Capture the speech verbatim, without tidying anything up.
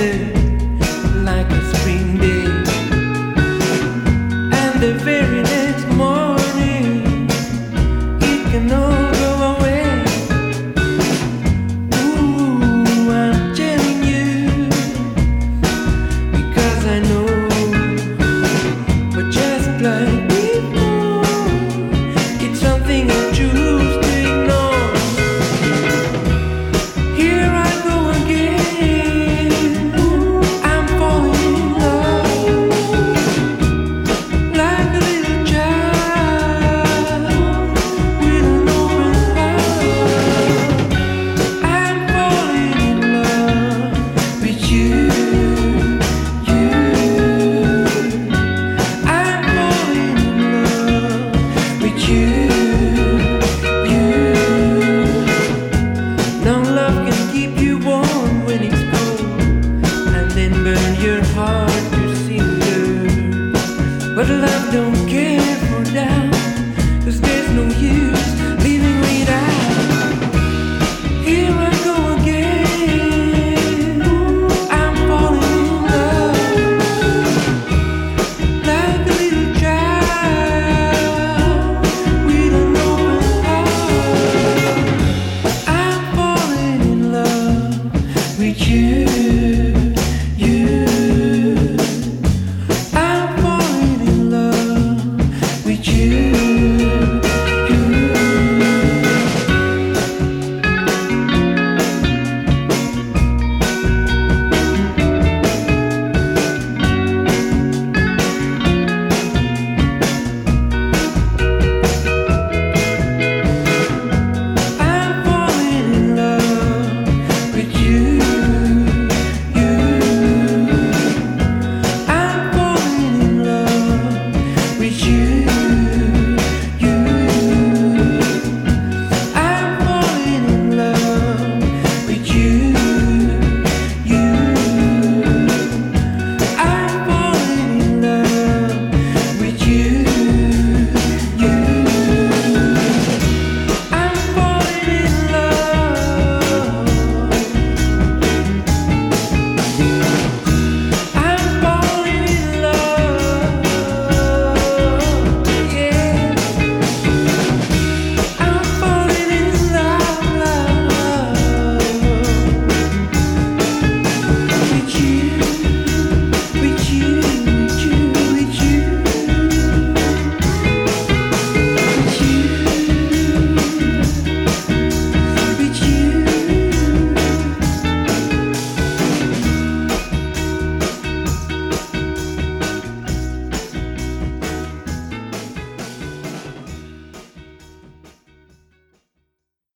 tender like a spring day. And the very next morning it can all go away. Ooh, I'm telling you, because I know. But just like before, it's something I choose to ignore. Here I go again, I'm falling in love, like a little child with an open heart. I'm falling in love with you, you. I'm falling in love with you, you. Now love can keep you warm when it's cold, and then burn your heart to cinder. But love don't care.